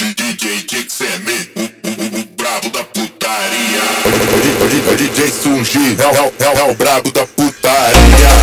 DJ Kixeme, o brabo da putaria. O DJ Sungi, é o brabo da putaria.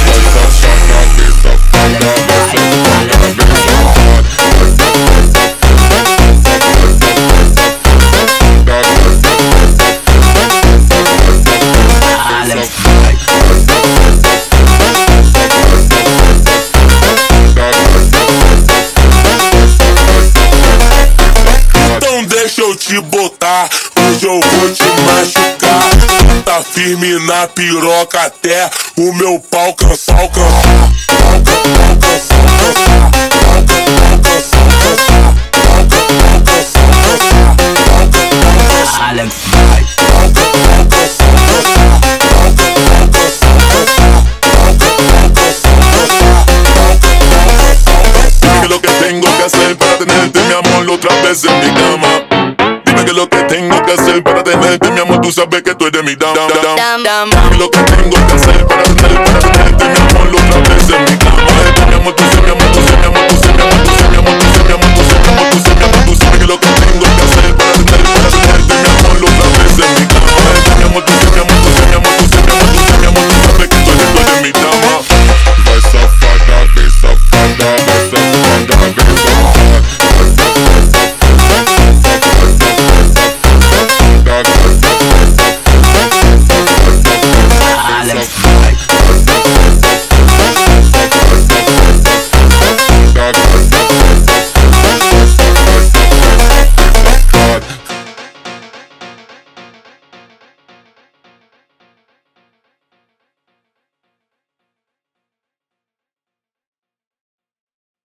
Então deixa eu te botar, hoje eu vou te machucar. Tá firme na piroca até o meu pau cansar, alcançar. Dime lo que tengo que hacer para tenerte, mi amor, otra vez en mi cama. Dime que lo que tengo que hacer para tenerte, mi amor, tú sabes que tú eres mi dam. Dime lo que tengo que hacer para tenerte, mi amor, otra vez en mi cama. Mi amor, tú sabes, mi amor.